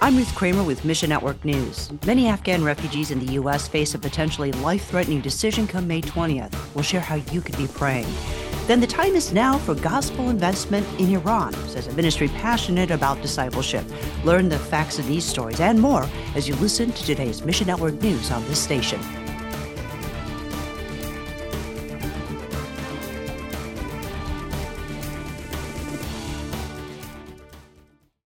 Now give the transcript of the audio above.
I'm Ruth Kramer with Mission Network News. Many Afghan refugees in the U.S. face a potentially life-threatening decision come May 20th. We'll share how you could be praying. Then the time is now for gospel investment in Iran, says a ministry passionate about discipleship. Learn the facts of these stories and more as you listen to today's Mission Network News on this station.